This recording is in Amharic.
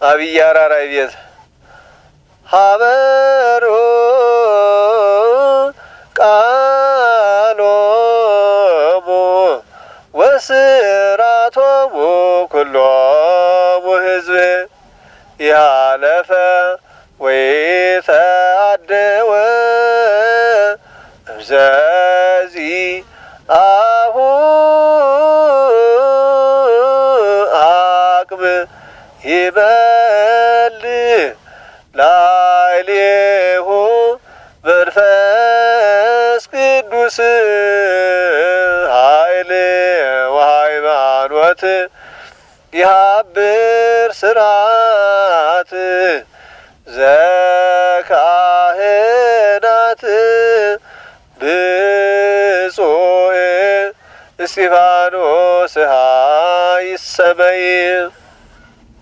አብይ አራራይ ቤት ሀበሩ ቃሎሙ ወስራቶሙ ኩሎሙ ሕዝብ ያለፈ ወይተአደወ እምዘዚ አሁ አቅብ ይበል ላዕሌሁ መንፈስ ቅዱስ ኃይል ወሃይማኖት ይሃብር ስርዓት ዘካህናት ብፁዕ እስጢፋኖስ ይሰመይ